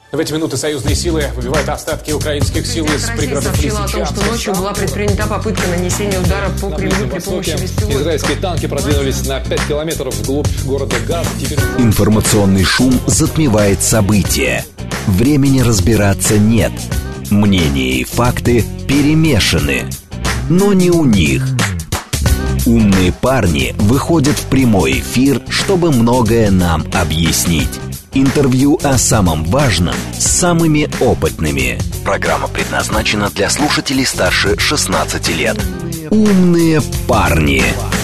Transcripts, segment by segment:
В эти минуты союзные силы выбивают остатки украинских сил из пригородов сообщила о том, что ночью была предпринята попытка нанесения удара по Кремлю при помощи беспилотников. Израильские танки продвинулись на 5 километров вглубь города Газ. Информационный шум затмевает события. Времени разбираться нет. Мнения и факты перемешаны. Но не у них. Умные парни выходят в прямой эфир, чтобы многое нам объяснить. Интервью о самом важном с самыми опытными. Программа предназначена для слушателей старше 16 лет. Умные парни.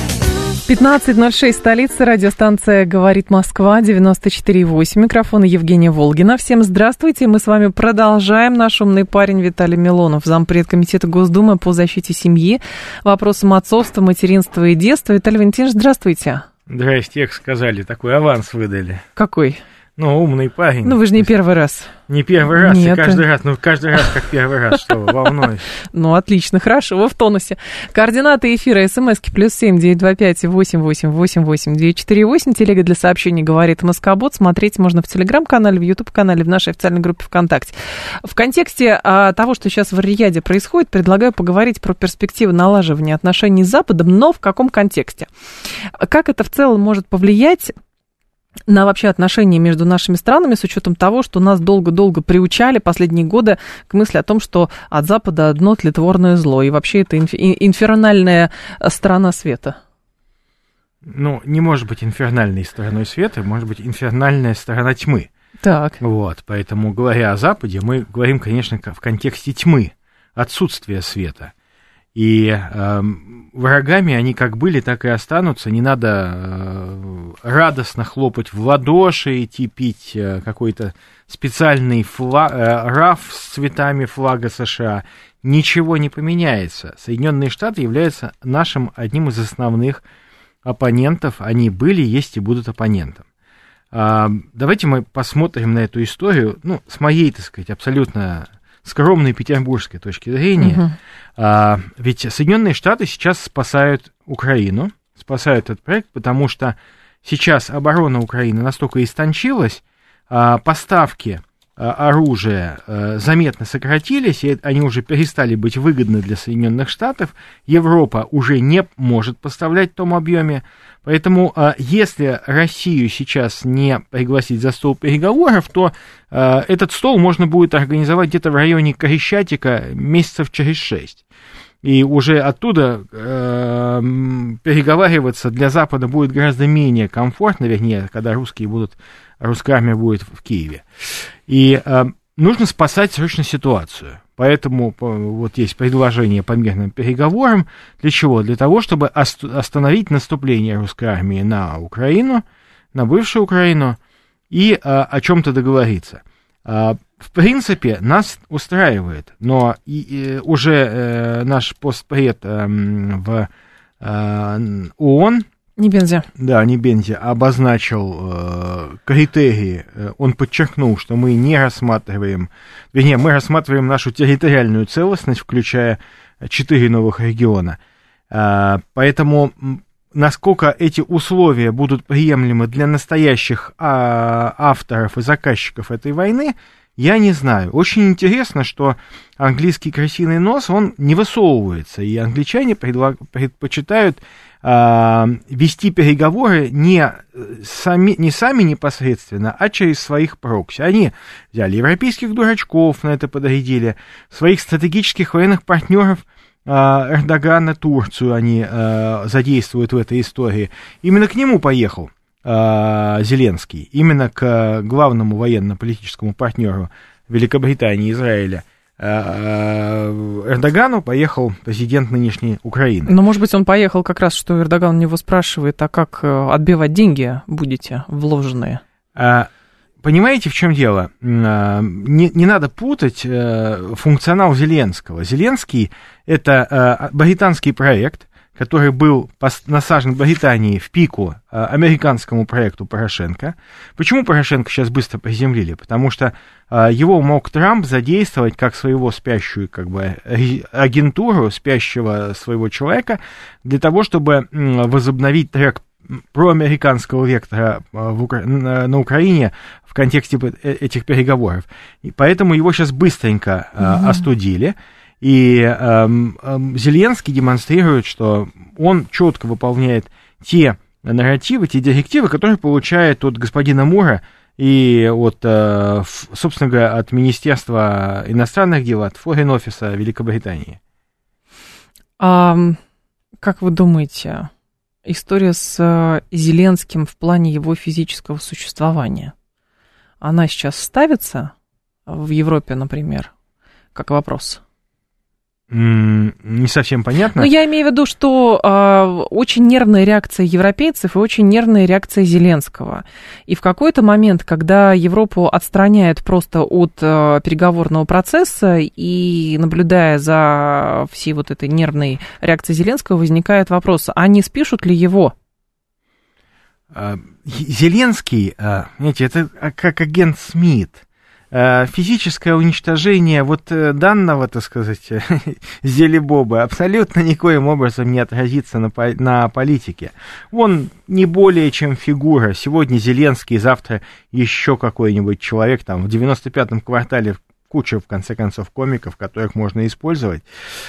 15:06, столица, радиостанция «Говорит Москва», 94,8. Микрофон Евгения Волгина. Всем здравствуйте. Мы с вами продолжаем. Наш умный парень Виталий Милонов, зампред комитета Госдумы по защите семьи, вопросам отцовства, материнства и детства. Виталий Валентинович, здравствуйте. Здрасте, как сказали, такой аванс выдали. Какой? Ну, умный парень. Ну, вы же не первый раз. Не первый раз, Нет. и каждый раз как первый раз, что вы, волнуюсь. Ну, отлично, хорошо, вы в тонусе. Координаты эфира, смски, +7 925 88 88 948, телега для сообщений «Говорит Москобот». Смотреть можно в Телеграм-канале, в Ютуб-канале, в нашей официальной группе ВКонтакте. В контексте того, что сейчас в Ар-Рияде происходит, предлагаю поговорить про перспективы налаживания отношений с Западом, но в каком контексте? Как это в целом может повлиять на вообще отношения между нашими странами, с учетом того, что нас долго-долго приучали последние годы к мысли о том, что от Запада одно тлетворное зло, и вообще это инфернальная сторона света? Ну, не может быть инфернальной стороной света, может быть инфернальная сторона тьмы. Так. Вот, поэтому, говоря о Западе, мы говорим, конечно, в контексте тьмы, отсутствия света. И врагами они как были, так и останутся. Не надо радостно хлопать в ладоши, идти пить какой-то специальный раф с цветами флага США. Ничего не поменяется. Соединенные Штаты являются нашим одним из основных оппонентов. Они были, есть и будут оппонентом. Давайте мы посмотрим на эту историю, ну, с моей, так сказать, абсолютно скромной петербургской точки зрения. Ведь Соединенные Штаты сейчас спасают Украину, спасают этот проект, потому что сейчас оборона Украины настолько истончилась, поставки оружия заметно сократились, и они уже перестали быть выгодны для Соединенных Штатов, Европа уже не может поставлять в том объеме, поэтому если Россию сейчас не пригласить за стол переговоров, то этот стол можно будет организовать где-то в районе Крещатика месяцев через 6. И уже оттуда переговариваться для Запада будет гораздо менее комфортно, вернее, когда русская армия будет в Киеве. И нужно спасать срочно ситуацию. Поэтому вот есть предложение по мирным переговорам. Для чего? Для того, чтобы остановить наступление русской армии на Украину, на бывшую Украину, и о чем-то договориться. В принципе, нас устраивает, но уже наш постпред в ООН, Небензи, обозначил критерии, он подчеркнул, что мы не рассматриваем, вернее, мы рассматриваем нашу территориальную целостность, включая 4 новых региона. Поэтому насколько эти условия будут приемлемы для настоящих авторов и заказчиков этой войны, я не знаю. Очень интересно, что английский крысиный нос, он не высовывается, и англичане предпочитают вести переговоры не сами непосредственно, а через своих прокси. Они взяли европейских дурачков, на это подрядили, своих стратегических военных партнеров Эрдогана, Турцию они задействуют в этой истории. Именно к нему поехал Зеленский, именно к главному военно-политическому партнеру Великобритании и Израиля Эрдогану поехал президент нынешней Украины. Но, может быть, он поехал как раз, что Эрдоган у него спрашивает, а как отбивать деньги вложенные? Понимаете, в чем дело? Не надо путать функционал Зеленского. Зеленский – это британский проект, который был насажен в Британии в пику американскому проекту Порошенко. Почему Порошенко сейчас быстро приземлили? Потому что его мог Трамп задействовать как своего спящую агентуру, спящего своего человека, для того, чтобы возобновить трек проамериканского вектора на Украине в контексте этих переговоров. И поэтому его сейчас быстренько остудили. И Зеленский демонстрирует, что он четко выполняет те нарративы, те директивы, которые получает от господина Мура и от, собственно говоря, от Министерства иностранных дел, от Foreign Office Великобритании. Как вы думаете, история с Зеленским в плане его физического существования, она сейчас ставится в Европе, например, как вопрос? Не совсем понятно. Ну, я имею в виду, что очень нервная реакция европейцев и очень нервная реакция Зеленского. И в какой-то момент, когда Европу отстраняют просто от переговорного процесса и наблюдая за всей вот этой нервной реакцией Зеленского, возникает вопрос, а не спишут ли его? Зеленский, знаете, это как агент Смит. Физическое уничтожение вот данного, так сказать, Зелебоба абсолютно никоим образом не отразится на политике. Он не более чем фигура. Сегодня Зеленский, завтра еще какой-нибудь человек, там, в 95-м квартале куча, в конце концов, комиков, которых можно использовать.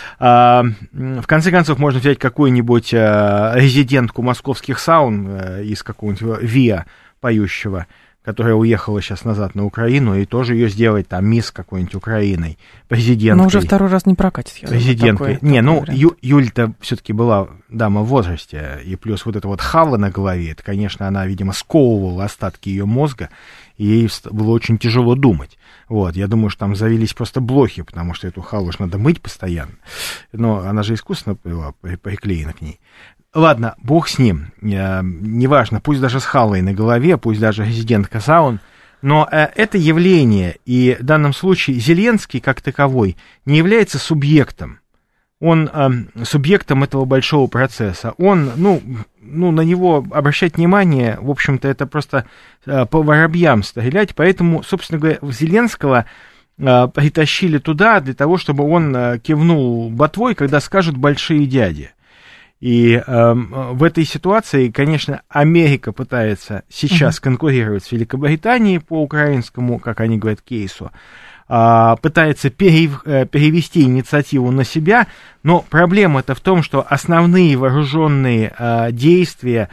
В конце концов, можно взять какую-нибудь резидентку московских саун из какого-нибудь ВИА поющего, которая уехала сейчас назад на Украину, и тоже ее сделать там мисс какой-нибудь Украиной, президенткой. Но уже второй раз не прокатит. Президенткой. Юль-то все-таки была дама в возрасте, и плюс вот эта вот хава на голове, это, конечно, она, видимо, сковывала остатки ее мозга, и ей было очень тяжело думать. Вот, я думаю, что там завелись просто блохи, потому что эту халу ж надо мыть постоянно. Но она же искусственно была приклеена к ней. Ладно, бог с ним, неважно, пусть даже с халой на голове, пусть даже резидентка саун, но это явление, и в данном случае Зеленский как таковой не является субъектом. Он субъектом этого большого процесса. Он, на него обращать внимание, в общем-то, это просто по воробьям стрелять, поэтому, собственно говоря, Зеленского притащили туда для того, чтобы он кивнул ботвой, когда скажут большие дяди. И в этой ситуации, конечно, Америка пытается сейчас конкурировать с Великобританией по украинскому, как они говорят, кейсу, пытается перевести инициативу на себя, но проблема-то в том, что основные вооруженные действия,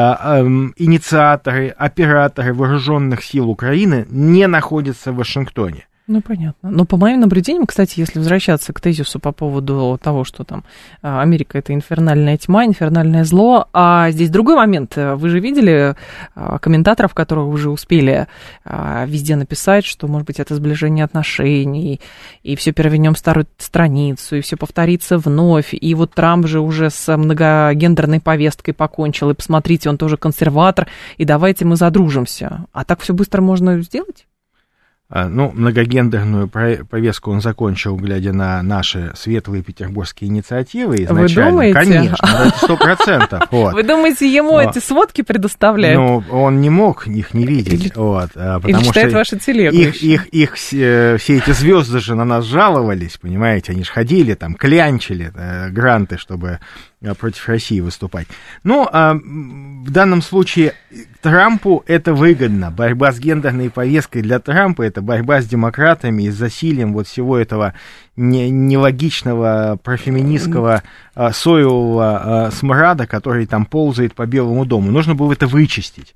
инициаторы, операторы вооруженных сил Украины не находятся в Вашингтоне. Ну, понятно. Но по моим наблюдениям, кстати, если возвращаться к тезису по поводу того, что там Америка — это инфернальная тьма, инфернальное зло, а здесь другой момент. Вы же видели комментаторов, которые уже успели везде написать, что, может быть, это сближение отношений, и все перевернем старую страницу, и все повторится вновь, и вот Трамп же уже с многогендерной повесткой покончил, и посмотрите, он тоже консерватор, и давайте мы задружимся. А так все быстро можно сделать? Многогендерную повестку он закончил, глядя на наши светлые петербургские инициативы изначально. Вы думаете? Конечно, это 100%. Вот. Вы думаете, ему эти сводки предоставляют? Он не мог их не видеть. Или читает ваши телегу. Все эти звезды же на нас жаловались, понимаете, они же ходили там, клянчили гранты, чтобы против России выступать. Но в данном случае Трампу это выгодно. Борьба с гендерной повесткой для Трампа — это борьба с демократами и с засилием вот всего этого нелогичного профеминистского соевого смрада, который там ползает по Белому дому. Нужно было это вычистить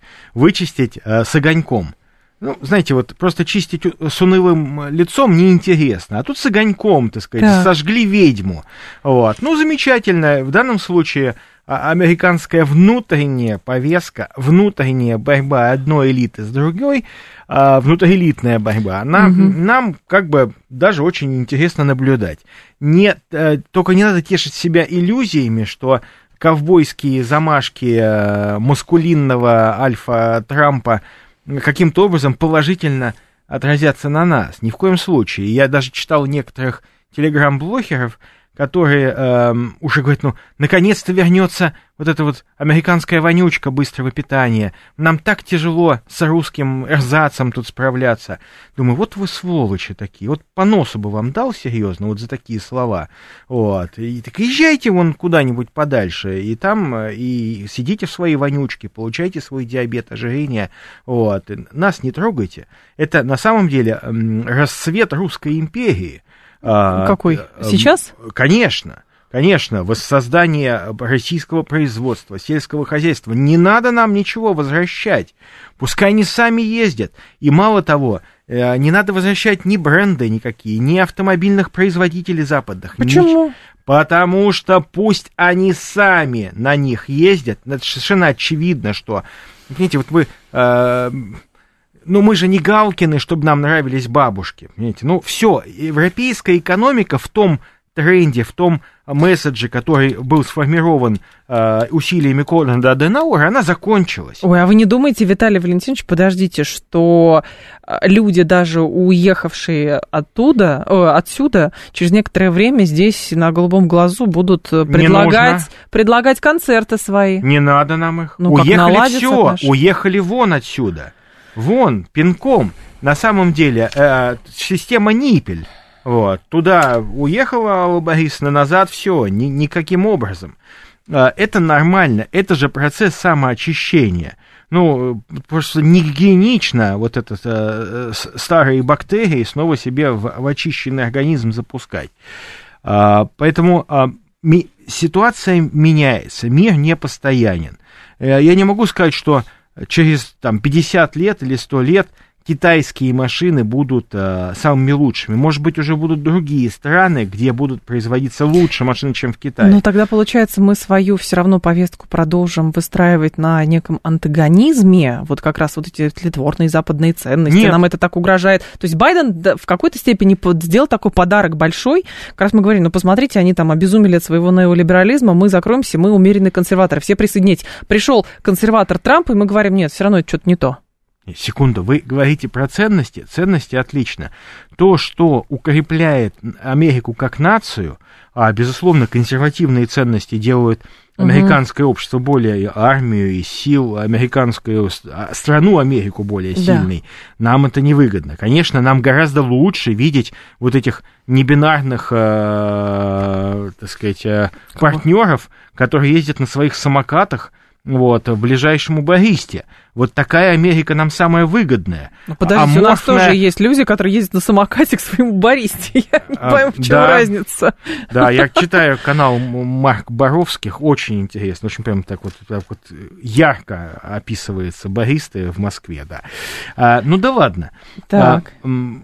с огоньком. Знаете, вот просто чистить с унылым лицом неинтересно, а тут с огоньком, так сказать, да. Сожгли ведьму. Вот. Замечательно. В данном случае американская внутренняя повестка, внутренняя борьба одной элиты с другой, внутриэлитная борьба, нам как бы даже очень интересно наблюдать. Только не надо тешить себя иллюзиями, что ковбойские замашки маскулинного альфа-Трампа каким-то образом положительно отразятся на нас. Ни в коем случае. Я даже читал некоторых телеграм-блогеров, которые уже говорят, ну, наконец-то вернется вот эта вот американская вонючка быстрого питания. Нам так тяжело с русским эрзацем тут справляться. Думаю, вот вы сволочи такие. Вот по носу бы вам дал серьезно вот за такие слова. Вот. И так езжайте вон куда-нибудь подальше. И там и сидите в своей вонючке, получайте свой диабет, ожирение. Вот. И нас не трогайте. Это на самом деле расцвет русской империи. Какой? Сейчас? Конечно. Конечно, воссоздание российского производства, сельского хозяйства. Не надо нам ничего возвращать. Пускай они сами ездят. И мало того, не надо возвращать ни бренды никакие, ни автомобильных производителей западных. Почему? Потому что пусть они сами на них ездят. Это совершенно очевидно, что... Понимаете, вот вы... Ну, мы же не Галкины, чтобы нам нравились бабушки. Понимаете? Ну, все, европейская экономика в том тренде, в том месседже, который был сформирован усилиями Конрада Аденауэра, она закончилась. Ой, а вы не думаете, Виталий Валентинович, подождите, что люди, даже уехавшие отсюда, через некоторое время здесь на голубом глазу будут предлагать концерты свои? Не надо нам их. Ну, уехали все, уехали вон отсюда. Вон, пинком. На самом деле, система Ниппель. Вот, туда уехала Алла Борисовна, назад все, никаким образом. Это нормально, это же процесс самоочищения. Ну, просто не гигиенично вот это старые бактерии снова себе в очищенный организм запускать. Поэтому ситуация меняется, мир не постоянен. Я не могу сказать, что через 50 лет или 100 лет китайские машины будут самыми лучшими. Может быть, уже будут другие страны, где будут производиться лучше машины, чем в Китае. Но тогда, получается, мы свою все равно повестку продолжим выстраивать на неком антагонизме, вот как раз вот эти тлетворные западные ценности. Нет. Нам это так угрожает. То есть Байден в какой-то степени сделал такой подарок большой. Как раз мы говорим, ну, посмотрите, они там обезумели от своего неолиберализма, мы закроемся, мы умеренные консерваторы, все присоединитесь. Пришел консерватор Трамп, и мы говорим, нет, все равно это что-то не то. Секунду, вы говорите про ценности, ценности отлично. То, что укрепляет Америку как нацию, безусловно, консервативные ценности делают американское общество более, армию и сил, американскую страну Америку более сильной, нам это невыгодно. Конечно, нам гораздо лучше видеть вот этих небинарных, так сказать, партнеров, которые ездят на своих самокатах, вот, в ближайшем Убористе. Вот такая Америка нам самая выгодная. Ну, подождите, у нас тоже есть люди, которые ездят на самокате к своему Убористе. Я не понимаю, в чем разница. Да, я читаю канал Марк Боровских, очень интересно, очень прям так вот ярко описывается Бористы в Москве, да. Ну да ладно. Так.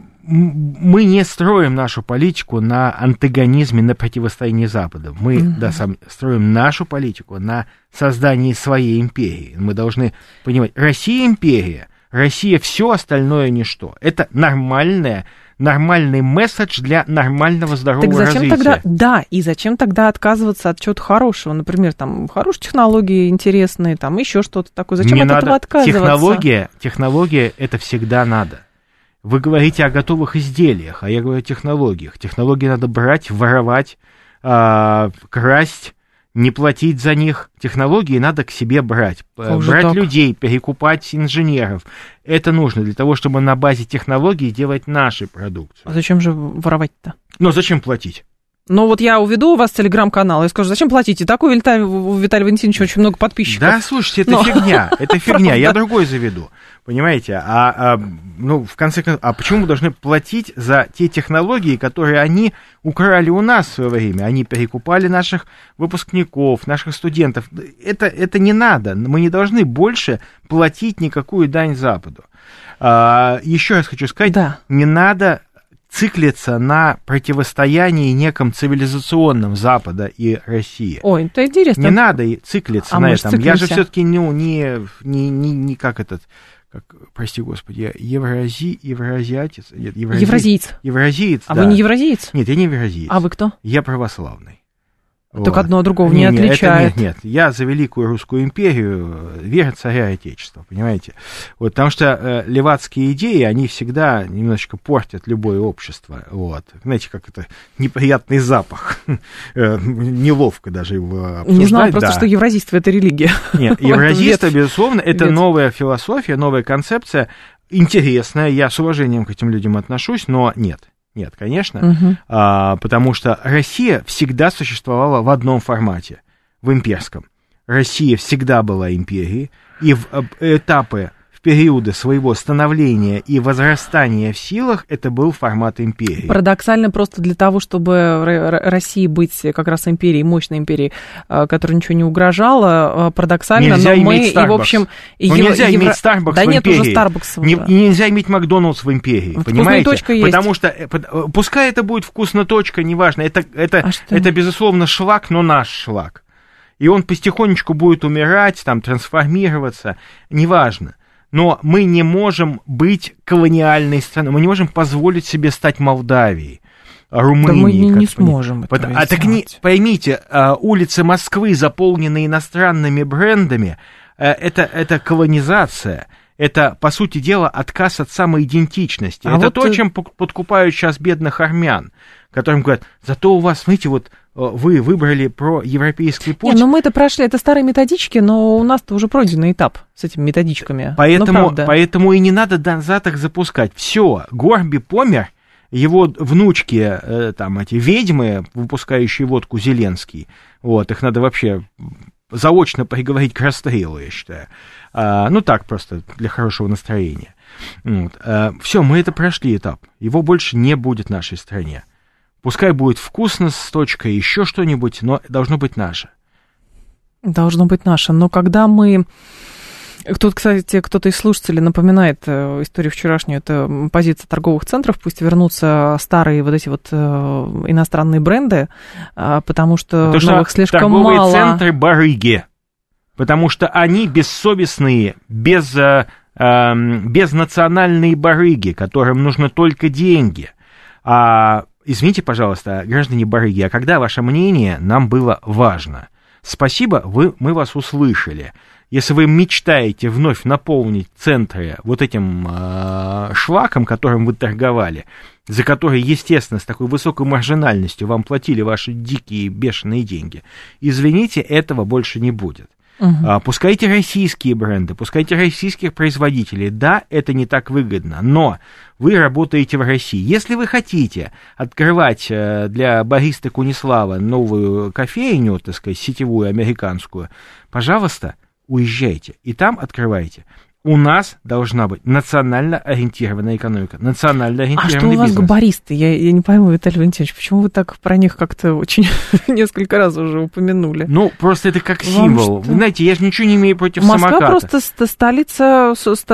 Мы не строим нашу политику на антагонизме, на противостоянии Запада. Мы строим нашу политику на создании своей империи. Мы должны понимать, Россия империя, Россия все остальное ничто. Это нормальный месседж для нормального здорового развития. И зачем тогда отказываться от чего-то хорошего? Например, там хорошие технологии интересные, там еще что-то такое. Зачем от этого отказываться? Технология это всегда надо. Вы говорите о готовых изделиях, а я говорю о технологиях. Технологии надо брать, воровать, красть, не платить за них. Технологии надо к себе брать. Брать людей, перекупать инженеров. Это нужно для того, чтобы на базе технологий делать нашу продукцию. А зачем же воровать-то? Ну, зачем платить? Ну, вот я уведу у вас телеграм-канал и скажу, зачем платить? И так у Виталия Валентиновича очень много подписчиков. Да, слушайте, это фигня, я другой заведу. Понимаете? Ну, в конце концов, почему мы должны платить за те технологии, которые они украли у нас в свое время? Они перекупали наших выпускников, наших студентов. Это не надо. Мы не должны больше платить никакую дань Западу. Еще раз хочу сказать, не надо циклиться на противостоянии неком цивилизационном Запада и России. Ой, это интересно. Не надо циклиться на этом. Я же все-таки не как этот... прости господи, евразиатец? Евразиец. Евразиец, А вы не евразиец? Нет, я не евразиец. А вы кто? Я православный. Так одно от другого не отличает. Нет, я за Великую Русскую империю, вера царя и отечества, понимаете? Вот, потому что левацкие идеи, они всегда немножечко портят любое общество. Вот. Знаете, как это неприятный запах. Неловко даже его обсуждать. Не знала просто, что евразийство — это религия. Нет, евразийство, безусловно, это новая философия, новая концепция, интересная. Я с уважением к этим людям отношусь, но нет. Нет, конечно, потому что Россия всегда существовала в одном формате, в имперском. Россия всегда была империей, и в этапы, в периоды своего становления и возрастания в силах это был формат империи. Парадоксально просто для того, чтобы России быть как раз империей, мощной империей, которая ничего не угрожала, парадоксально, нельзя но мы, иметь Starbucks. И в общем... Нельзя иметь Starbucks да в нет империи. уже Starbucks. Нельзя иметь Макдоналдс в империи, Вкусная понимаете? точка есть. Потому что, пускай это будет вкусная точка, неважно, это безусловно шлак, но наш шлак. И он потихонечку будет умирать, там, трансформироваться, неважно. Но мы не можем быть колониальной страной, мы не можем позволить себе стать Молдавией, Румынией. Да мы не сможем этого сделать. Так поймите, улицы Москвы, заполненные иностранными брендами, это колонизация. Это, по сути дела, отказ от самоидентичности. Это вот то, чем подкупают сейчас бедных армян, которым говорят, зато у вас, смотрите, вот вы выбрали проевропейский путь. Не, ну мы это прошли, это старые методички, но у нас-то уже пройденный этап с этими методичками. Поэтому и не надо назад их запускать. Все, Горби помер, его внучки, там, эти ведьмы, выпускающие водку Зеленский, вот, их надо вообще заочно приговорить к расстрелу, я считаю. Ну, так просто, для хорошего настроения. Вот. Все, мы это прошли этап. Его больше не будет в нашей стране. Пускай будет вкусно с точкой, еще что-нибудь, но должно быть наше. Должно быть наше. Но когда мы... Тут, кстати, кто-то из слушателей напоминает историю вчерашнюю, это позиция торговых центров, пусть вернутся старые вот эти вот иностранные бренды, потому что новых слишком мало. Торговые центры барыги, потому что они бессовестные, безнациональные барыги, которым нужны только деньги. Извините, пожалуйста, граждане барыги, а когда ваше мнение нам было важно? Спасибо, мы вас услышали. Если вы мечтаете вновь наполнить центры вот этим шлаком, которым вы торговали, за который, естественно, с такой высокой маржинальностью вам платили ваши дикие бешеные деньги, извините, этого больше не будет. Пускайте российские бренды, пускайте российских производителей. Да, это не так выгодно, но вы работаете в России. Если вы хотите открывать для бариста Кунислава новую кофейню, так сказать, сетевую американскую, пожалуйста, уезжайте и там открывайте. У нас должна быть национально ориентированная экономика, национально ориентированный бизнес. А что у вас габаристы? Я не пойму, Виталий Валентинович, почему вы так про них как-то очень несколько раз уже упомянули? Ну, просто это как символ. Вы знаете, я же ничего не имею против самоката. Москва просто столица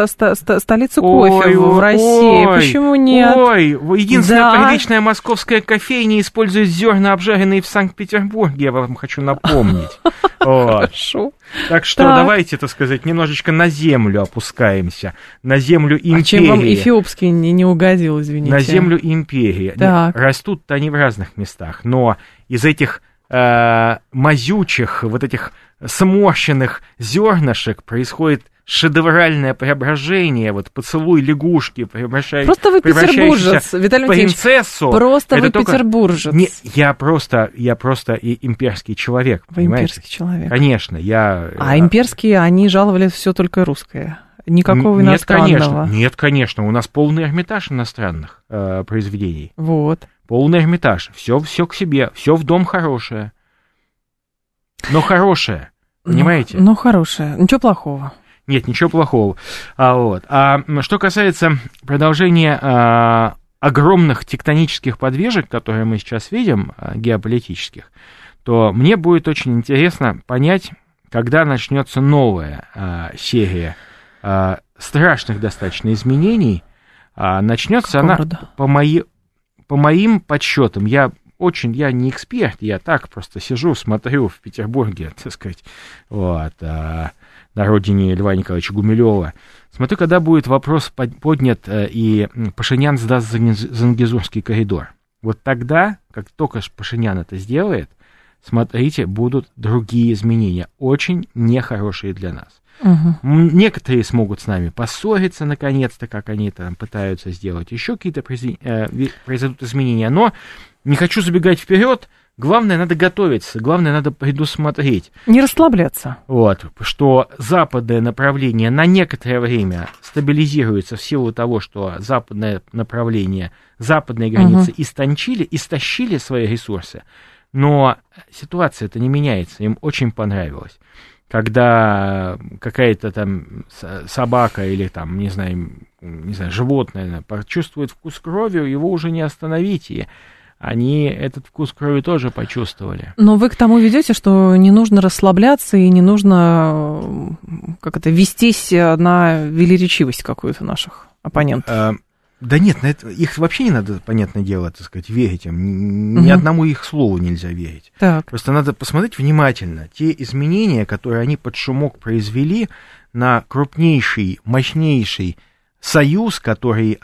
кофе в России. Почему нет? Ой, единственная приличная московская кофейня использует зерна, обжаренные в Санкт-Петербурге, я вам хочу напомнить. Хорошо. Так что давайте, так сказать, немножечко на землю опускаемся, на землю империи. А чем вам эфиопский не угодил, извините? На землю империи. Растут-то они в разных местах, но из этих мазючих, вот этих сморщенных зернышек происходит шедевральное преображение, вот поцелуй лягушки, просто вы петербуржец, Виталий Валентинович, принцессу. Просто вы петербуржец. Не, я просто и имперский человек, вы понимаете? Имперский человек. Конечно, А имперские, они жаловали все только русское. Никакого иностранного. Нет, конечно, у нас полный Эрмитаж иностранных произведений. Вот. Полный Эрмитаж, все к себе, все в дом хорошее. Но хорошее, понимаете? Ну, хорошее, ничего плохого. Нет, ничего плохого. А что касается продолжения огромных тектонических подвижек, которые мы сейчас видим, геополитических, то мне будет очень интересно понять, когда начнется новая серия страшных достаточно изменений. Начнется она, по моим подсчетам, я не эксперт, я так просто сижу, смотрю в Петербурге, так сказать, на родине Льва Николаевича Гумилева. Смотрю, когда будет вопрос поднят, и Пашинян сдаст Зангезурский коридор. Вот тогда, как только Пашинян это сделает, смотрите, будут другие изменения, очень нехорошие для нас. Некоторые смогут с нами поссориться, наконец-то, как они там пытаются сделать. Еще какие-то произойдут изменения. Но не хочу забегать вперед. Главное, надо готовиться, главное, надо предусмотреть. Не расслабляться. Вот, что западное направление на некоторое время стабилизируется в силу того, что западное направление, западные границы истощили свои ресурсы. Но ситуация-то не меняется, им очень понравилось. Когда какая-то там собака или там, не знаю, животное почувствует вкус крови, его уже не остановить, и они этот вкус крови тоже почувствовали. Но вы к тому ведете, что не нужно расслабляться и не нужно вестись на велеречивость какую-то наших оппонентов. Да нет, на это, их вообще не надо, понятное дело, так сказать, верить им. Ни одному их слову нельзя верить. Так. Просто надо посмотреть внимательно те изменения, которые они под шумок произвели на крупнейший, мощнейший союз, который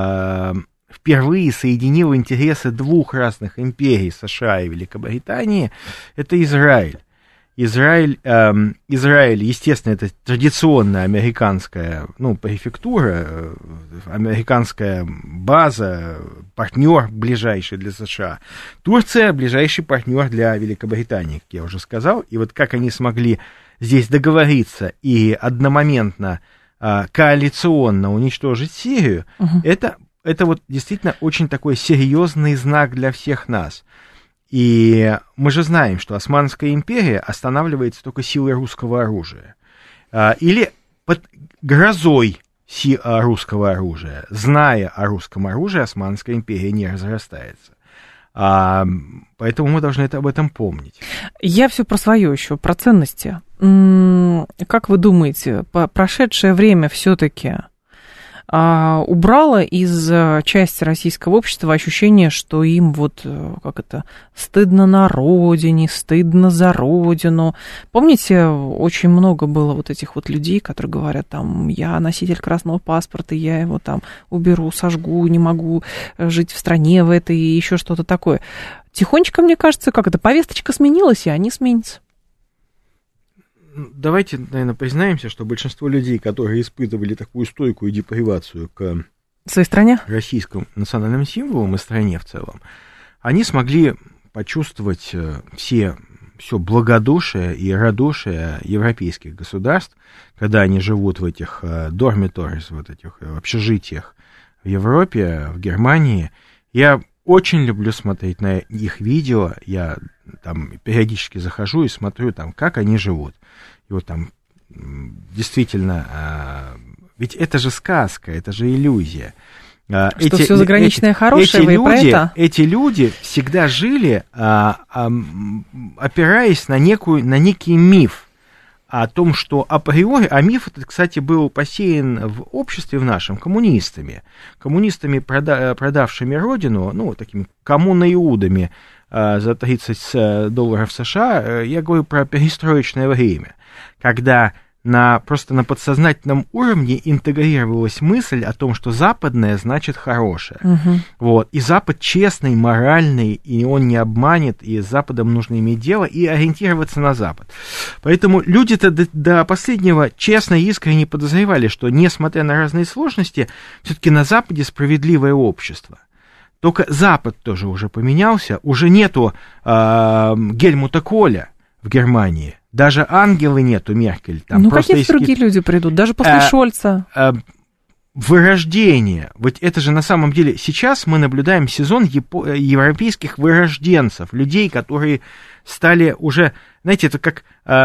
впервые соединил интересы двух разных империй, США и Великобритании, это Израиль. Израиль, естественно, это традиционная американская, префектура, американская база, партнер ближайший для США. Турция — ближайший партнер для Великобритании, как я уже сказал. И вот как они смогли здесь договориться и одномоментно коалиционно уничтожить Сирию, это вот действительно очень такой серьезный знак для всех нас. И мы же знаем, что Османская империя останавливается только силой русского оружия. Или под грозой русского оружия. Зная о русском оружии, Османская империя не разрастается. Поэтому мы должны об этом помнить. Я все про свое еще, про ценности. Как вы думаете, прошедшее время все-таки убрало из части российского общества ощущение, что им стыдно на родине, стыдно за родину. Помните, очень много было вот этих вот людей, которые говорят, я носитель красного паспорта, я его уберу, сожгу, не могу жить в стране в этой, и еще что-то такое. Тихонечко, мне кажется, повесточка сменилась, и они сменятся. Давайте, наверное, признаемся, что большинство людей, которые испытывали такую стойкую депривацию к своей стране, российским национальным символам и стране в целом, они смогли почувствовать все благодушие и радушие европейских государств, когда они живут в этих dormitories, в этих общежитиях в Европе, в Германии. Я очень люблю смотреть на их видео, я периодически захожу и смотрю, как они живут. И вот действительно, ведь это же сказка, это же иллюзия. Что все заграничное хорошее, вы про это? Эти люди всегда жили, опираясь на некий миф о том, что априори, а миф этот, кстати, был посеян в обществе в нашем коммунистами, продавшими родину, такими коммуноиудами за $30 США. Я говорю про перестроечное время, когда просто на подсознательном уровне интегрировалась мысль о том, что западное значит хорошее. И Запад честный, моральный, и он не обманет, и с Западом нужно иметь дело, и ориентироваться на Запад. Поэтому люди-то до последнего честно и искренне подозревали, что, несмотря на разные сложности, все-таки на Западе справедливое общество. Только Запад тоже уже поменялся, уже нету Гельмута Коля в Германии. Даже Ангелы нету, Меркель. Какие другие люди придут, даже после Шольца? Вырождение. Вот это же на самом деле... Сейчас мы наблюдаем сезон европейских вырожденцев, людей, которые стали уже... Знаете, это как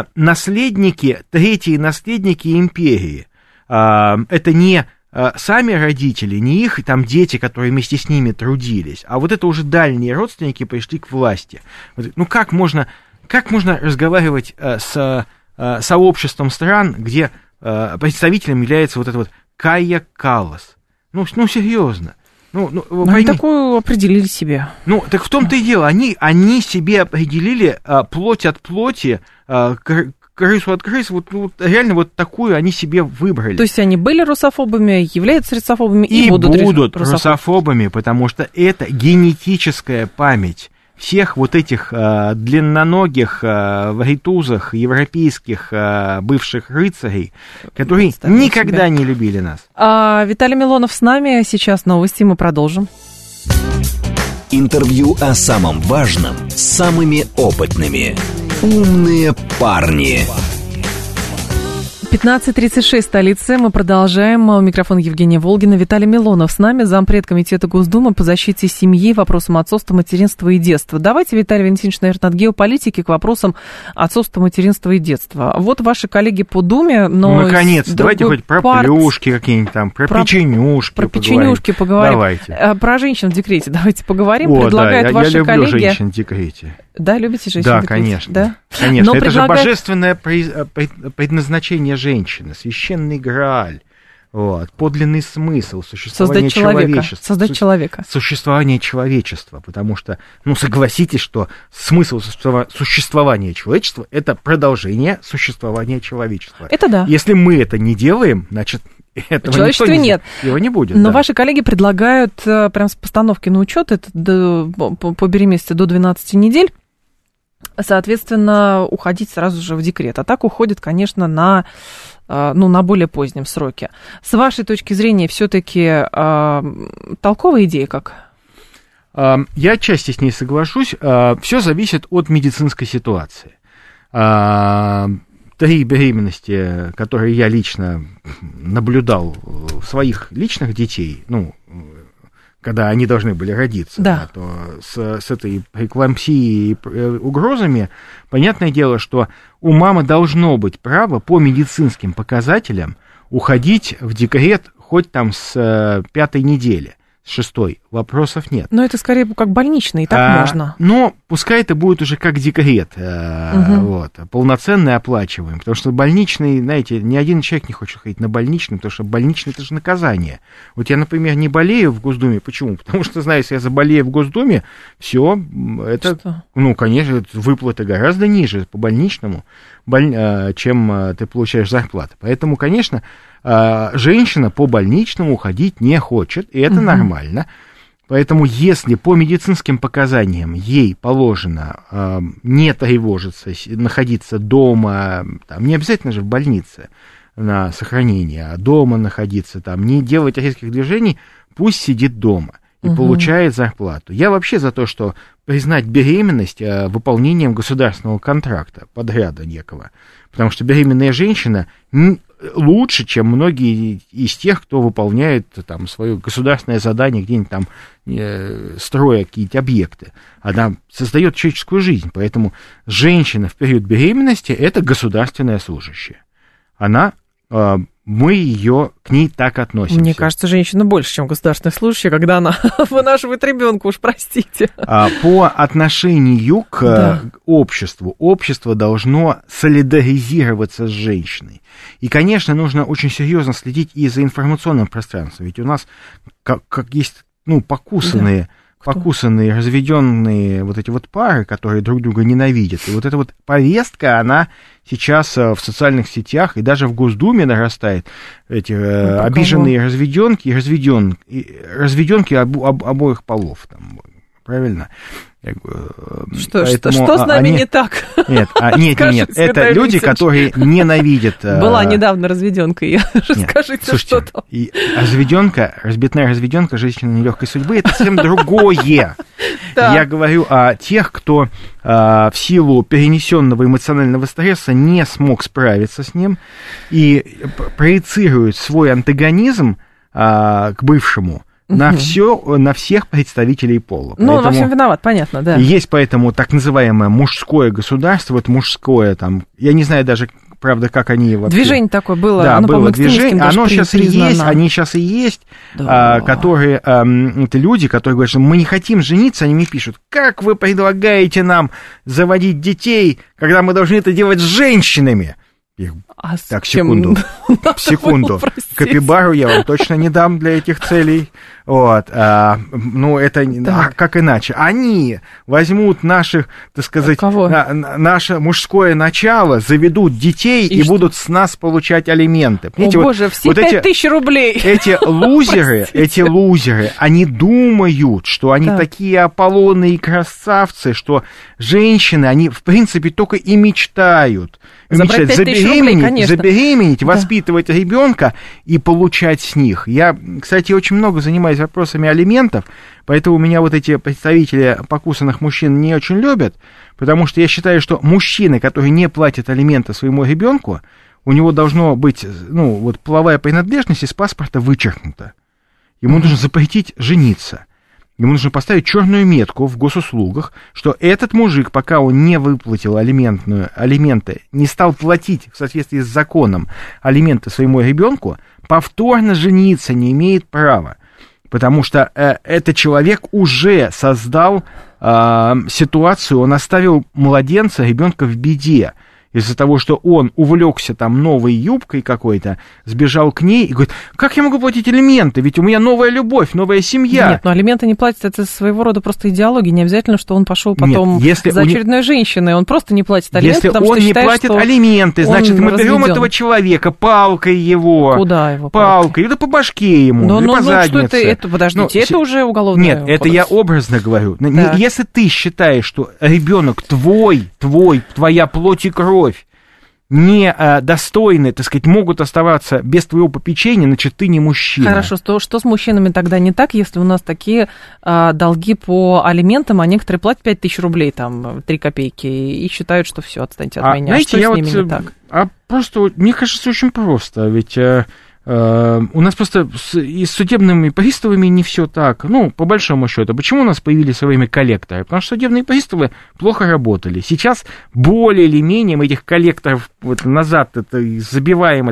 третьи наследники империи. Это не сами родители, не их дети, которые вместе с ними трудились, а вот это уже дальние родственники пришли к власти. Как можно разговаривать с сообществом стран, где представителем является вот это вот Кайя Каллас? Серьезно. Они такую определили себе. Так в том-то и дело. Они себе определили плоть от плоти, крысу от крысы, реально такую они себе выбрали. То есть они были русофобами, являются русофобами и будут русофобами, потому что это генетическая память всех вот этих длинноногих в ритузах европейских бывших рыцарей, которые никогда не любили нас. Виталий Милонов с нами, сейчас новости, мы продолжим. Интервью о самом важном с самыми опытными. Умные парни. 15:36, столица. Мы продолжаем. У микрофона Евгения Волгина. Виталий Милонов с нами, зампред комитета Госдумы по защите семьи, вопросам отцовства, материнства и детства. Давайте, Виталий Валентинович, наверное, от геополитики к вопросам отцовства, материнства и детства. Вот ваши коллеги по Думе, но... наконец, давайте хоть про плюшки какие-нибудь там, про печенюшки поговорим. Про печенюшки поговорим. Давайте. Про женщин в декрете давайте поговорим. Предлагают ваши коллеги... Я люблю женщин в декрете. Да, любите женщин? Да, конечно. Да? Конечно, но это же божественное предназначение женщины, священный Грааль, вот, подлинный смысл существования человечества. Создать человека. Существование человечества, потому что, согласитесь, что смысл существования человечества – это продолжение существования человечества. Это да. Если мы это не делаем, значит... Этого в человечестве нет. Его не будет. Но ваши коллеги предлагают прям с постановки на учет, это по беременности до 12 недель, соответственно, уходить сразу же в декрет. А так уходит, конечно, на более позднем сроке. С вашей точки зрения, все-таки толковая идея как? Я отчасти с ней соглашусь. Все зависит от медицинской ситуации. 3 беременности, которые я лично наблюдал в своих личных детей, когда они должны были родиться, да. То с этой преэклампсией и угрозами, понятное дело, что у мамы должно быть право по медицинским показателям уходить в декрет хоть там с 5-й недели, с 6-й, вопросов нет. Но это скорее как больничный, и так можно. Но пускай это будет уже как декрет, полноценный, оплачиваемый, потому что больничный, знаете, ни один человек не хочет ходить на больничный, потому что больничный – это же наказание. Вот я, например, не болею в Госдуме, почему? Потому что, знаю, если я заболею в Госдуме, все, это, конечно, выплаты гораздо ниже по больничному, чем ты получаешь зарплату. Поэтому, конечно, женщина по больничному уходить не хочет, и это нормально. Поэтому, если по медицинским показаниям ей положено не тревожиться, находиться дома, не обязательно же в больнице на сохранение, а дома находиться, не делать резких движений, пусть сидит дома и получает зарплату. Я вообще за то, что признать беременность выполнением государственного контракта, подряда некого, потому что беременная женщина лучше, чем многие из тех, кто выполняет свое государственное задание где-нибудь строя какие-то объекты. Она создает человеческую жизнь, поэтому женщина в период беременности – это государственная служащая. Мы к ней так относимся. Мне кажется, женщина больше, чем государственная служащая, когда она вынашивает ребенка, уж простите. По отношению к обществу, общество должно солидаризироваться с женщиной. И, конечно, нужно очень серьезно следить и за информационным пространством. Ведь у нас как есть покусанные, разведенные вот эти вот пары, которые друг друга ненавидят. И вот эта вот повестка, она сейчас в социальных сетях и даже в Госдуме нарастает. Эти обиженные разведенки и разведенки обоих полов. Правильно? Что с нами не так? Нет, это люди, которые ненавидят... Была недавно разведенка, расскажите, что там. Разбитная разведенка, женщина нелегкой судьбы, это совсем другое. Я говорю о тех, кто в силу перенесенного эмоционального стресса не смог справиться с ним и проецирует свой антагонизм к бывшему на всех представителей пола. Он во всем виноват, понятно, да. Есть поэтому так называемое мужское государство, вот мужское я не знаю даже, правда, как они вообще... Движение такое было, да, было движение, оно сейчас и есть, они сейчас и есть, да. Которые, это люди, которые говорят, что мы не хотим жениться, они мне пишут, как вы предлагаете нам заводить детей, когда мы должны это делать с женщинами? Так, секунду. Капибару я вам точно не дам для этих целей. Вот, ну, это как иначе? Они возьмут наших, так сказать, наше мужское начало, заведут детей и будут с нас получать алименты. Понимаете, боже, все 5000 рублей. Эти лузеры, они думают, что они такие Аполлоны и красавцы, что женщины, они, в принципе, только и мечтают. Забеременеть, воспитывать ребенка и получать с них. Я, кстати, очень много занимаюсь вопросами алиментов, поэтому меня вот эти представители покусанных мужчин не очень любят, потому что я считаю, что мужчины, которые не платят алименты своему ребенку, у него должно быть, ну, вот половая принадлежность из паспорта вычеркнута. Ему нужно запретить жениться. Ему нужно поставить черную метку в госуслугах, что этот мужик, пока он не выплатил алименты, не стал платить в соответствии с законом алименты своему ребенку, повторно жениться не имеет права. Потому что этот человек уже создал ситуацию, он оставил младенца, ребенка в беде. Из-за того, что он увлекся там новой юбкой какой-то, сбежал к ней и говорит, как я могу платить алименты, ведь у меня новая любовь, новая семья. Нет, но алименты не платят, это своего рода просто идеология, не обязательно, что он пошел потом за очередной женщиной, он просто не платит алименты, потому что считает, платит алименты, значит, мы берем этого человека, палкой его. Куда его? Палкой, да по башке ему, или по заднице. Что это, подождите, это уже уголовное. Нет, это я образно говорю. Да. Если ты считаешь, что ребенок твоя плоть и кровь, не достойны, так сказать, могут оставаться без твоего попечения, значит, ты не мужчина. Хорошо, что с мужчинами тогда не так, если у нас такие долги по алиментам, а некоторые платят 5000 рублей, там, 3 копейки, и считают, что все, отстаньте от меня. Знаете, что с ними не так? Просто, мне кажется, очень просто, ведь... у нас просто и с судебными приставами не все так. Ну, по большому счету. Почему у нас появились в свое время коллекторы? Потому что судебные приставы плохо работали. Сейчас более или менее мы этих коллекторов вот назад забиваем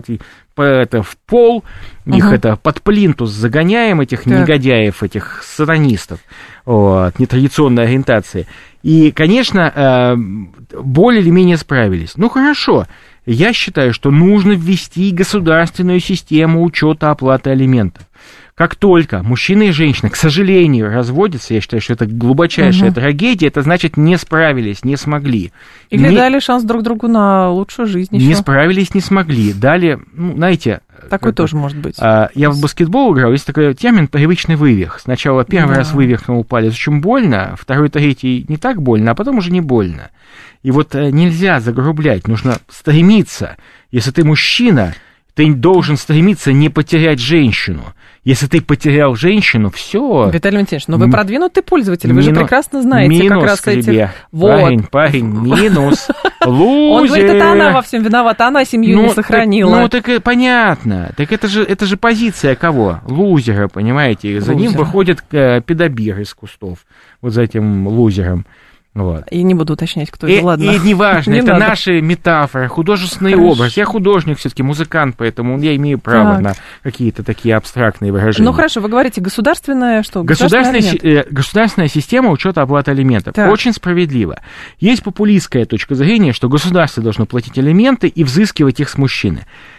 в пол, их под плинтус загоняем, этих негодяев, этих сатанистов нетрадиционной ориентации. И, конечно, более или менее справились. Ну, хорошо. Я считаю, что нужно ввести государственную систему учета оплаты алиментов. Как только мужчина и женщина, к сожалению, разводятся, я считаю, что это глубочайшая трагедия, это значит, не справились, не смогли. Или дали шанс друг другу на лучшую жизнь еще. Не справились, не смогли. Дали, ну, знаете... Такой тоже может быть. Я в баскетбол играл, есть такой термин «привычный вывих». Сначала первый раз вывихнул палец очень больно, второй, третий не так больно, а потом уже не больно. И вот нельзя загрублять, нужно стремиться. Если ты мужчина, ты должен стремиться не потерять женщину. Если ты потерял женщину, все. Виталий Валентинович, но вы продвинутый пользователь, вы же прекрасно знаете, как раз эти... Парень, минус, лузер. Он говорит, это она во всем виновата, она семью не сохранила. Так понятно. Так это же позиция кого? Лузера, понимаете? За ним выходит педобир из кустов, вот за этим лузером. Вот. И не буду уточнять, кто это, ладно. И неважно, это наши метафоры, художественный образ. Я художник все-таки, музыкант, поэтому я имею право на какие-то такие абстрактные выражения. Ну хорошо, вы говорите, государственная что? Государственная система учета оплаты алиментов. Так. Очень справедливо. Есть популистская точка зрения, что государство должно платить алименты и взыскивать их с мужчины.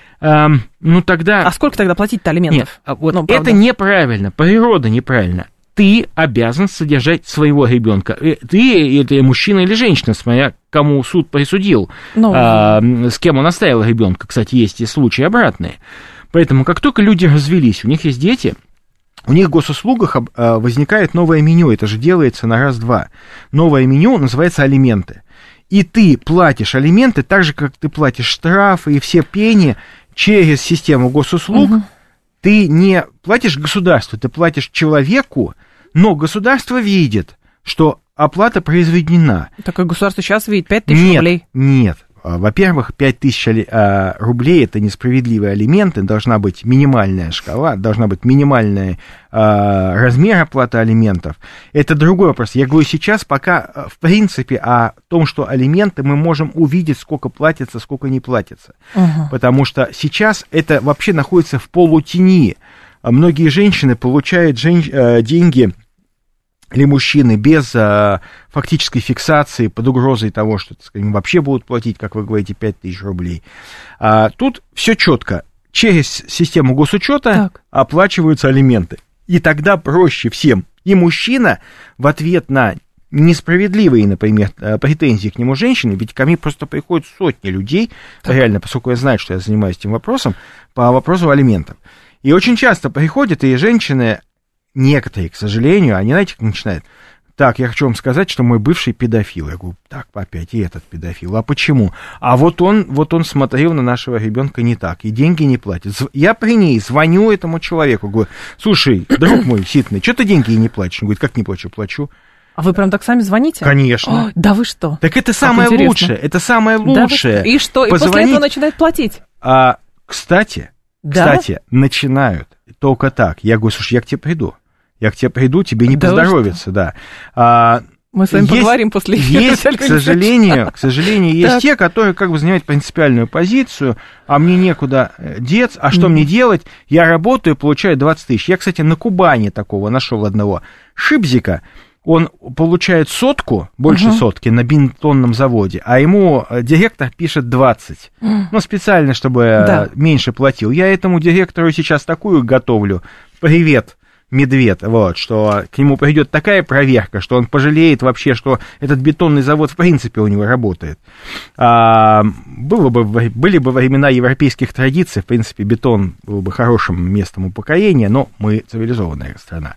Ну тогда... А сколько тогда платить-то алиментов? Нет, вот это неправильно, природа неправильно. Ты обязан содержать своего ребенка. Ты, это мужчина или женщина, смотря кому суд присудил, с кем он оставил ребенка. Кстати, есть и случаи обратные. Поэтому, как только люди развелись, у них есть дети, у них в госуслугах возникает новое меню. Это же делается на раз-два. Новое меню называется алименты. И ты платишь алименты так же, как ты платишь штрафы и все пени через систему госуслуг. Ты не платишь государству, ты платишь человеку, но государство видит, что оплата произведена. Такое государство сейчас видит 5000 рублей. Нет. Во-первых, 5000 рублей – это несправедливые алименты, должна быть минимальная шкала, должна быть минимальный размер оплаты алиментов. Это другой вопрос. Я говорю сейчас пока, в принципе, о том, что алименты мы можем увидеть, сколько платится, сколько не платится. Потому что сейчас это вообще находится в полутени. Многие женщины получают деньги или мужчины без фактической фиксации под угрозой того, что, так сказать, им вообще будут платить, как вы говорите, 5000 рублей. Тут все четко. Через систему госучета оплачиваются алименты. И тогда проще всем. И мужчина в ответ на несправедливые, например, претензии к нему женщины, ведь ко мне просто приходят сотни людей, реально, поскольку я знаю, что я занимаюсь этим вопросом, по вопросу алиментов. И очень часто приходят и женщины, некоторые, к сожалению, они, знаете, как начинают: так, я хочу вам сказать, что мой бывший педофил. Я говорю: так, опять и этот педофил. А почему? А вот он смотрел на нашего ребенка не так, и деньги не платит. Я при ней звоню этому человеку, говорю: слушай, друг мой ситный, что ты деньги не платишь? Он говорит: как не плачу? Плачу. А вы прям так сами звоните? Конечно. О, да вы что? Так это самое лучшее. Это самое лучшее. Да, и что? И после этого начинают платить? Кстати, начинают только так. Я говорю: слушай, я к тебе приду, тебе не поздоровится, да. Мы с вами поговорим после эфира. Есть, к сожалению, есть те, которые как бы занимают принципиальную позицию, а мне некуда деться, а что мне делать? Я работаю, получаю 20 тысяч. Я, кстати, на Кубани такого нашел одного шибзика. Он получает 100, больше 100 на бетонном заводе, а ему директор пишет 20. Ну, специально, чтобы меньше платил. Я этому директору сейчас такую готовлю: привет, медведь, вот, что к нему придет такая проверка, что он пожалеет вообще, что этот бетонный завод в принципе у него работает. Были бы времена европейских традиций, в принципе, бетон был бы хорошим местом упокоения, но мы цивилизованная страна.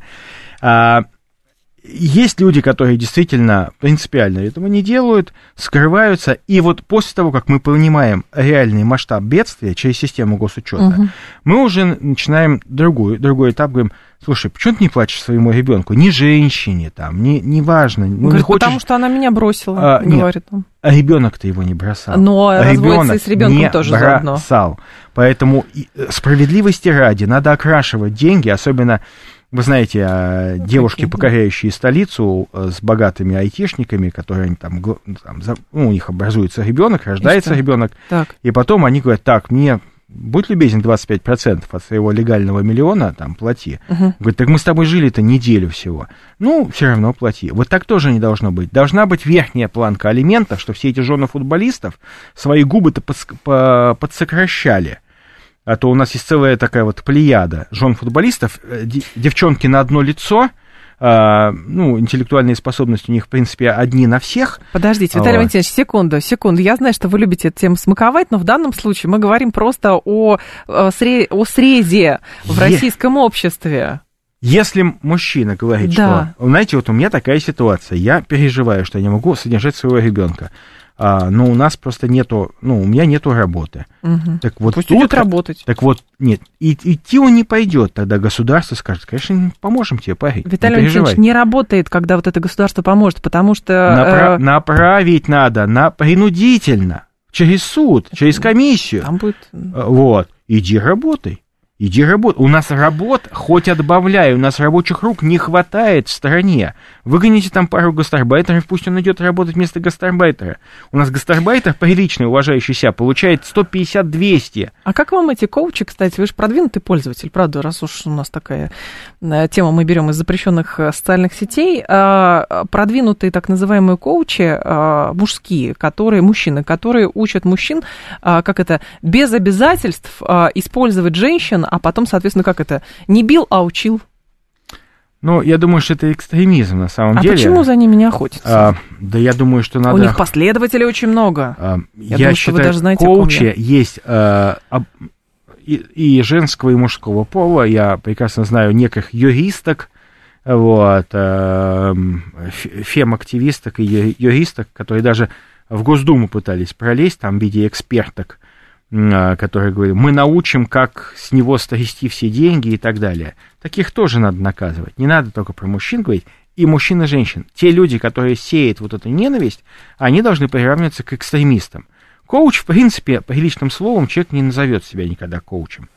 Есть люди, которые действительно принципиально этого не делают, скрываются, и вот после того, как мы понимаем реальный масштаб бедствия через систему госучета, мы уже начинаем другой этап, говорим: слушай, почему ты не плачешь своему ребенку? Ни женщине, там, не важно. Говорит, потому что она меня бросила, говорит он. А ребенок-то его не бросал. Но разводится и с ребенком тоже заодно. Бросал. Поэтому справедливости ради надо окрашивать деньги, особенно... Вы знаете, девушки, покоряющие столицу с богатыми айтишниками, которые там у них образуется ребенок, рождается ребенок, и потом они говорят: так, мне, будь любезен, 25% от своего легального миллиона там плати. Говорят: так мы с тобой жили-то неделю всего. Ну, все равно плати. Вот так тоже не должно быть. Должна быть верхняя планка алиментов, что все эти жены футболистов свои губы-то подсокращали. А то у нас есть целая такая вот плеяда жен футболистов, девчонки на одно лицо, интеллектуальные способности у них, в принципе, одни на всех. Подождите, Виталий Валентинович, секунду. Я знаю, что вы любите эту тему смаковать, но в данном случае мы говорим просто о срезе в российском обществе. Если мужчина говорит, что, знаете, вот у меня такая ситуация, я переживаю, что я не могу содержать своего ребенка, но у нас просто у меня нету работы. Так вот пусть идет работать. Так вот, нет, идти он не пойдет, тогда государство скажет: конечно, поможем тебе, парень. Виталий Валентинович, не работает, когда вот это государство поможет, потому что... Направить надо, принудительно, через суд, через комиссию. Там будет... Вот, иди работай. У нас работ хоть отбавляй, у нас рабочих рук не хватает в стране. Выгоните там пару гастарбайтеров, пусть он идет работать вместо гастарбайтера. У нас гастарбайтер, приличный, уважающий себя, получает 150-200. А как вам эти коучи, кстати? Вы же продвинутый пользователь, правда, раз уж у нас такая тема, мы берем из запрещенных социальных сетей. Продвинутые так называемые коучи мужские, мужчины, которые учат мужчин, без обязательств использовать женщин, а потом, соответственно, не бил, а учил. Я думаю, что это экстремизм на самом деле. А почему за ними не охотятся? Да я думаю, что надо... У них последователей очень много. Я думаю, что вы даже знаете, коучи есть и женского, и мужского пола. Я прекрасно знаю неких юристок, фем-активисток и юристок, которые даже в Госдуму пытались пролезть, там в виде эксперток, которые говорят: мы научим, как с него стрясти все деньги и так далее. Таких тоже надо наказывать. Не надо только про мужчин говорить, и мужчин, и женщин. Те люди, которые сеют вот эту ненависть, они должны приравниваться к экстремистам. Коуч, в принципе, приличным словом человек не назовет себя никогда коучем.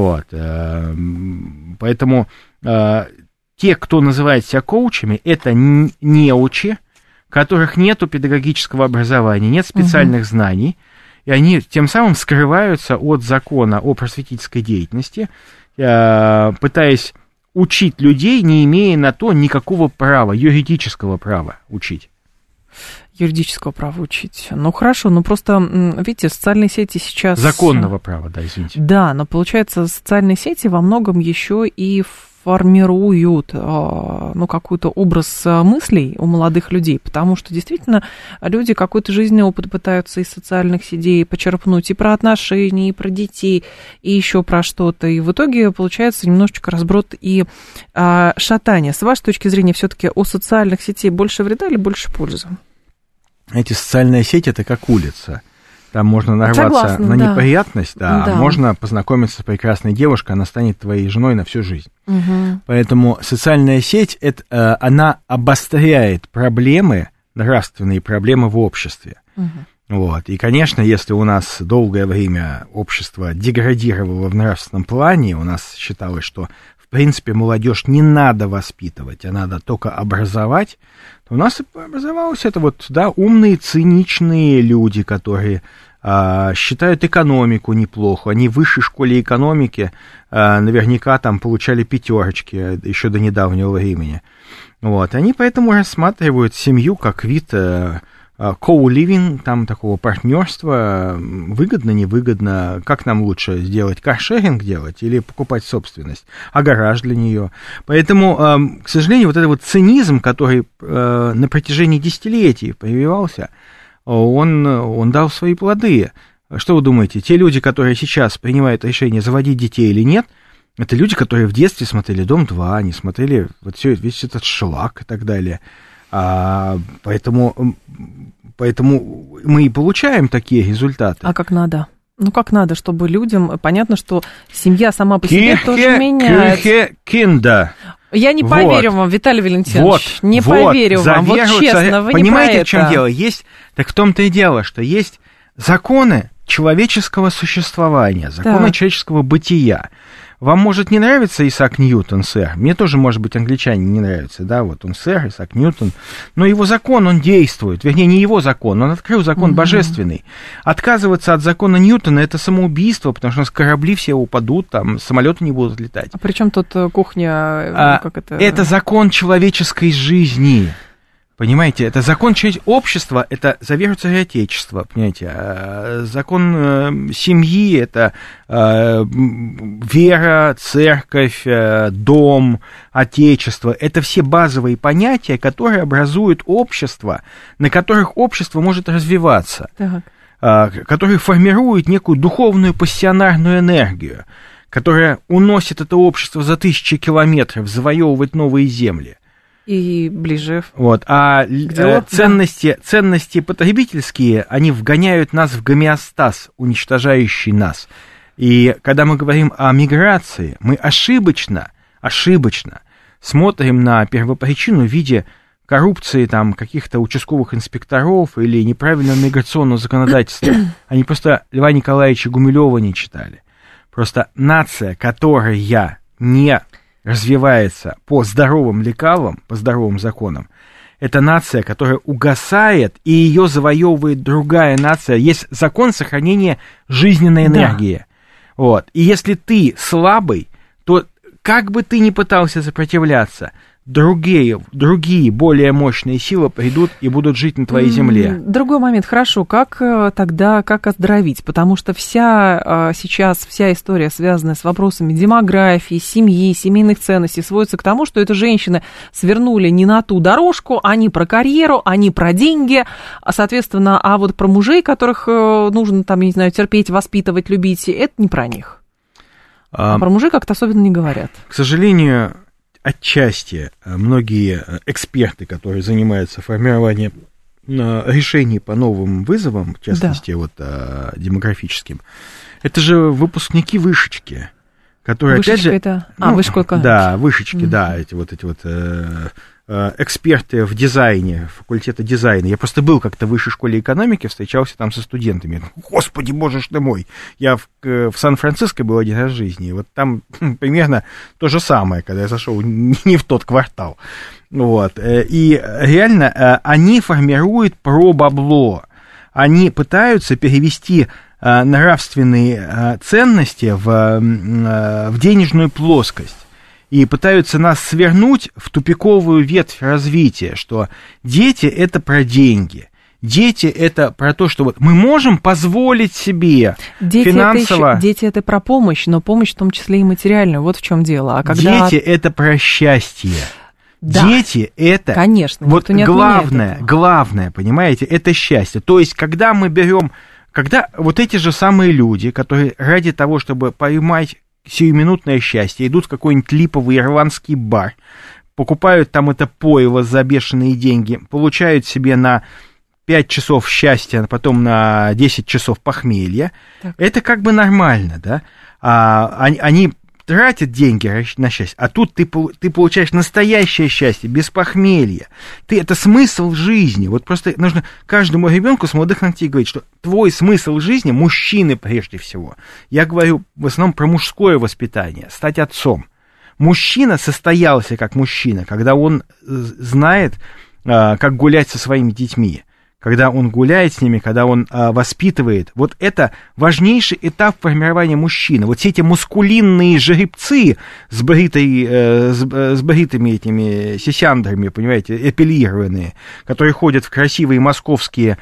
Поэтому те, кто называет себя коучами, это неучи, которых нету педагогического образования, нет специальных знаний, и они тем самым скрываются от закона о просветительской деятельности, пытаясь учить людей, не имея на то никакого права, юридического права учить. Юридического права учить. Хорошо, просто, видите, социальные сети сейчас... Законного права, да, извините. Да, но получается, социальные сети во многом еще и формируют, какой-то образ мыслей у молодых людей, потому что действительно люди какой-то жизненный опыт пытаются из социальных сетей почерпнуть и про отношения, и про детей, и еще про что-то, и в итоге получается немножечко разброд и шатание. С вашей точки зрения, все-таки у социальных сетей больше вреда или больше пользы? Эти социальные сети — это как улица. Там можно нарваться на неприятность, а можно познакомиться с прекрасной девушкой, она станет твоей женой на всю жизнь. Угу. Поэтому социальная сеть, она обостряет проблемы, нравственные проблемы в обществе. Угу. Вот. И, конечно, если у нас долгое время общество деградировало в нравственном плане, у нас считалось, что, в принципе, молодежь не надо воспитывать, а надо только образовать, то у нас образовалось это умные, циничные люди, которые считают экономику неплохо. Они в высшей школе экономики наверняка там получали 5 еще до недавнего времени. Вот. Они поэтому рассматривают семью как вид co-living, там такого партнерства, выгодно, невыгодно, как нам лучше сделать, каршеринг делать или покупать собственность, а гараж для нее. Поэтому, к сожалению, этот цинизм, который на протяжении десятилетий прививался, он дал свои плоды. Что вы думаете, те люди, которые сейчас принимают решение, заводить детей или нет, это люди, которые в детстве смотрели «Дом-2», они смотрели весь этот шлак и так далее. Поэтому мы и получаем такие результаты. А как надо? Как надо, чтобы людям... Понятно, что семья сама по себе тоже меняется. Я не поверю вам, Виталий Валентинович. Не поверю вам. Честно, вы не понимаете, в чем дело? Так в том-то и дело, что есть законы человеческого существования, законы человеческого бытия. Вам может не нравиться Исаак Ньютон, сэр. Мне тоже, может быть, англичане не нравятся, он сэр, Исаак Ньютон. Но его закон, он действует. Вернее, не его закон, он открыл закон божественный. Отказываться от закона Ньютона — это самоубийство, потому что у нас корабли все упадут, там самолеты не будут летать. А при чем тут кухня? Это закон человеческой жизни. Понимаете, это закон общества, это за веру царя Отечества, понимаете, закон семьи, это вера, церковь, дом, отечество, это все базовые понятия, которые образуют общество, на которых общество может развиваться, которые формируют некую духовную пассионарную энергию, которая уносит это общество за 1000 километров, завоевывать новые земли. И ближе. Ценности потребительские, они вгоняют нас в гомеостаз, уничтожающий нас. И когда мы говорим о миграции, мы ошибочно смотрим на первопричину в виде коррупции там, каких-то участковых инспекторов или неправильного миграционного законодательства. Они просто Льва Николаевича Гумилева не читали. Просто нация, которая не развивается по здоровым лекалам, по здоровым законам, это нация, которая угасает, и ее завоевывает другая нация. Есть закон сохранения жизненной энергии. И если ты слабый, то как бы ты ни пытался сопротивляться, другие, более мощные силы придут и будут жить на твоей земле. Другой момент. Хорошо, как оздоровить? Потому что сейчас вся история, связанная с вопросами демографии, семьи, семейных ценностей, сводится к тому, что это женщины свернули не на ту дорожку, они про карьеру, они про деньги, соответственно, а вот про мужей, которых нужно, терпеть, воспитывать, любить, это не про них. А про мужей как-то особенно не говорят. К сожалению, отчасти многие эксперты, которые занимаются формированием решений по новым вызовам, в частности, демографическим, это же выпускники вышечки, которые, вышечка опять же... это... вышка. Да, вышечки, эти эксперты в дизайне, факультета дизайна. Я просто был как-то в высшей школе экономики, встречался там со студентами. Господи, боже ж ты мой! Я в Сан-Франциско был один раз в жизни, и там примерно то же самое, когда я зашел не в тот квартал. И реально они формируют про бабло. Они пытаются перевести нравственные ценности в денежную плоскость. И пытаются нас свернуть в тупиковую ветвь развития, что дети — это про деньги, Дети — это про то, что вот мы можем позволить себе финансово... Дети — это про помощь, но помощь в том числе и материальную. Вот в чем дело. А когда... Дети — это про счастье. Да. Дети — это... Конечно. Вот главное, понимаете, это счастье. То есть, когда мы берем... Когда вот эти же самые люди, которые ради того, чтобы поймать сиюминутное счастье, идут в какой-нибудь липовый ирландский бар, покупают там это пойло за бешеные деньги, получают себе на 5 часов счастья, а потом на 10 часов похмелья, так. Это как бы нормально, да? Они тратят деньги на счастье, а тут ты получаешь настоящее счастье, без похмелья. Это смысл жизни. Вот просто нужно каждому ребенку с молодых ногтей говорить, что твой смысл жизни, мужчины прежде всего, я говорю в основном про мужское воспитание, стать отцом. Мужчина состоялся как мужчина, когда он знает, как гулять со своими детьми, когда он гуляет с ними, когда он воспитывает. Вот это важнейший этап формирования мужчины. Вот все эти мускулинные жеребцы с бритыми этими сисяндрами, понимаете, эпилированные, которые ходят в красивые московские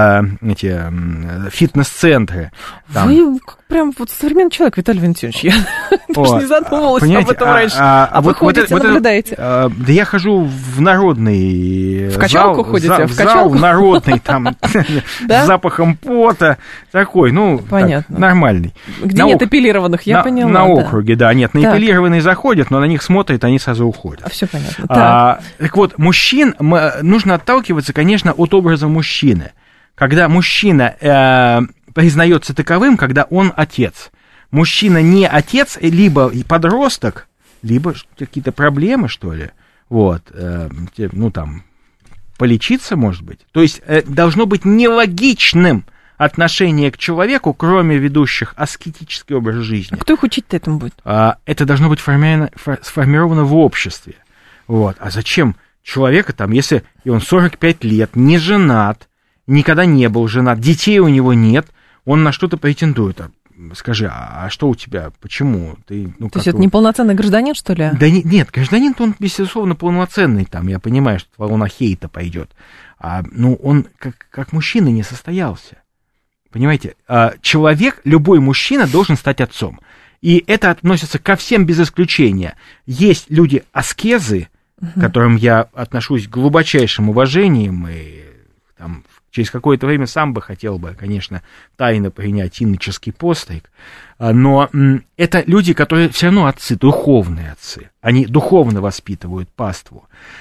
фитнес-центры. Там. Вы прям вот современный человек, Виталий Валентинович. Я даже не задумывалась об этом раньше. Вы ходите, наблюдаете? Да я хожу в народный в качалку ходите? В зал народный, там, с запахом пота, такой, понятно. Нормальный. Где нет эпилированных, я поняла. На округе, да, нет, на эпилированные заходят, но на них смотрят, они сразу уходят. Все понятно. Так вот, мужчин нужно отталкиваться, конечно, от образа мужчины. Когда мужчина признается таковым, когда он отец. Мужчина не отец, либо подросток, либо какие-то проблемы, что ли. Вот, полечиться, может быть. То есть должно быть нелогичным отношение к человеку, кроме ведущих аскетический образ жизни. А кто их учить-то этому будет? Это должно быть сформировано в обществе. Вот. А зачем человека там, если он 45 лет, не женат, никогда не был женат, детей у него нет, он на что-то претендует. Скажи, а что у тебя, почему? То есть это неполноценный гражданин, что ли? Да нет, гражданин-то он, безусловно, полноценный, там, я понимаю, что волна хейта пойдет. Он как мужчина не состоялся. Понимаете, человек, любой мужчина должен стать отцом. И это относится ко всем без исключения. Есть люди-аскезы, к которым я отношусь с глубочайшим уважением, и там через какое-то время сам бы хотел бы, конечно, тайно принять иноческий постриг, но это люди, которые все равно отцы, духовные отцы, они духовно воспитывают паству.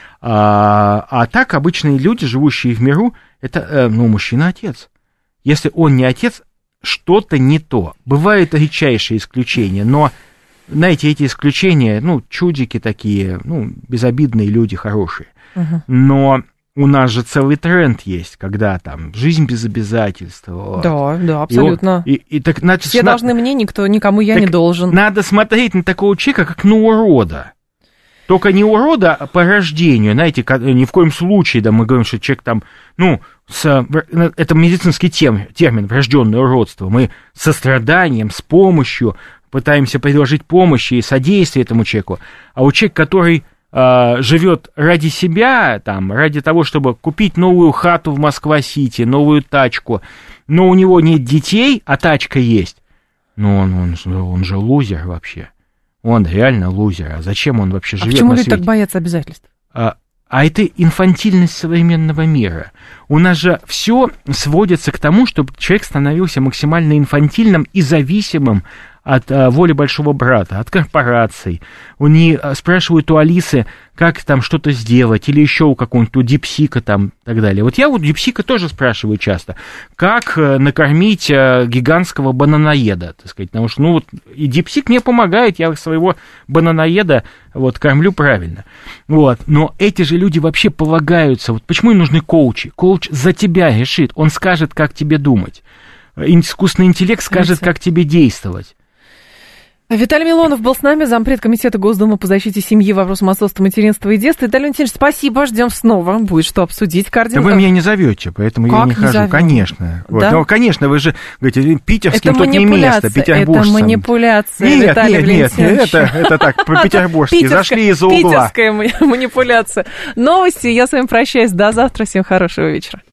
А так обычные люди, живущие в миру, это, мужчина-отец. Если он не отец, что-то не то. Бывают редчайшие исключения, но, знаете, эти исключения, чудики такие, безобидные люди, хорошие. Но у нас же целый тренд есть, когда там жизнь без обязательств. Вот. Да, абсолютно. Все должны мне, никому я не должен. Надо смотреть на такого человека, как на урода. Только не урода по рождению, знаете, ни в коем случае, да, мы говорим, что человек там, это медицинский термин, врожденное уродство. Мы со страданием, с помощью пытаемся предложить помощь и содействие этому человеку. А у человека, который живет ради себя, там, ради того, чтобы купить новую хату в Москва-Сити, новую тачку, но у него нет детей, а тачка есть, он же лузер вообще. Он реально лузер. А зачем он вообще живет на свете? Почему люди так боятся обязательств? А это инфантильность современного мира. У нас же все сводится к тому, чтобы человек становился максимально инфантильным и зависимым от воли большого брата, от корпораций. Они спрашивают у Алисы, как там что-то сделать, или еще у какого-нибудь дипсика там и так далее. Вот я у дипсика тоже спрашиваю часто, как накормить гигантского бананоеда, так сказать, потому что, и дипсик мне помогает, я своего бананоеда кормлю правильно. Но эти же люди вообще полагаются, почему им нужны коучи? Коуч за тебя решит, он скажет, как тебе думать. Искусственный интеллект скажет, как тебе действовать. Виталий Милонов был с нами, зампред комитета Госдумы по защите семьи, вопросам отцовства, материнства и детства. Виталий Валентинович, спасибо, ждем снова, будет что обсудить. Да вы меня не зовете, поэтому я не хожу. Зовем? Конечно. Да? Конечно, вы же говорите, питерским тут не место, петербуржцам. Это манипуляция, Виталий Валентинович. Нет, это так, по-петербургски, зашли из-за угла. Питерская манипуляция. Новости, я с вами прощаюсь, до завтра, всем хорошего вечера.